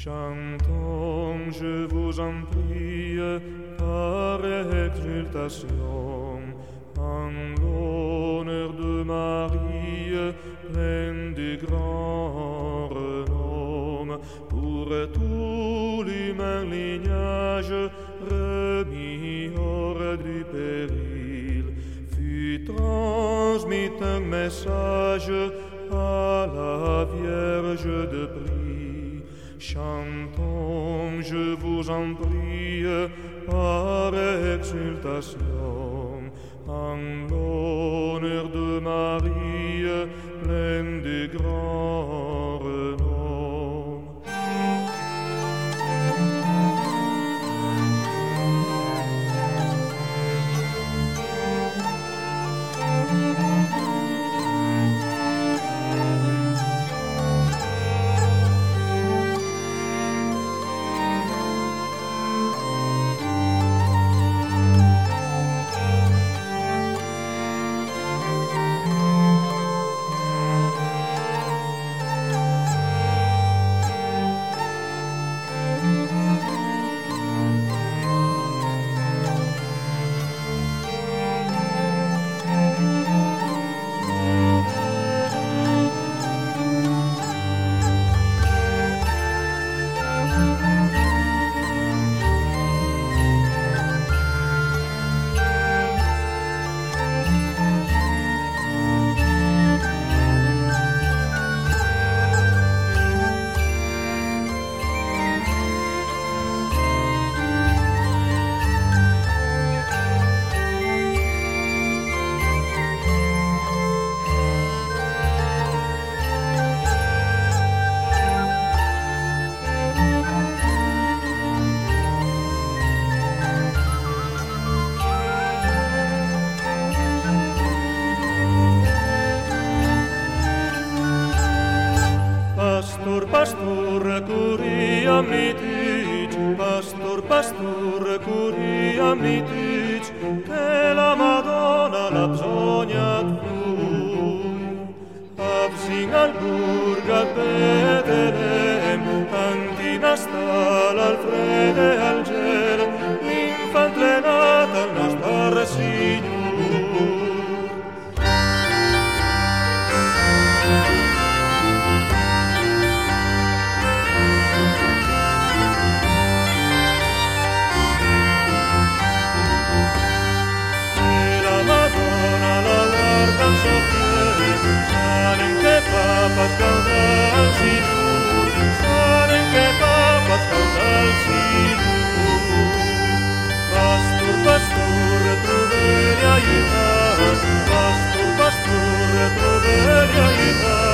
Chantons, je vous en prie, par exultation, en l'honneur de Marie, pleine de grand renom, pour tout l'humain lignage, remis hors du péril, fut transmis un message à la Vierge de prix. Chantons, je vous en prie, par exultation, en l'honneur de Marie, pleine de grand renom. Pastor, curiam litig, pastor, curiam litig, che la Madonna la bsognat fui. Absing al burg a Betlem, antina stal al frede al gel, l'infant lenat al nostar Signor. Papas caudal sinur, saben que papas caudal sinur. Pastor, truveli aiutat, pastor, truveli aiutat.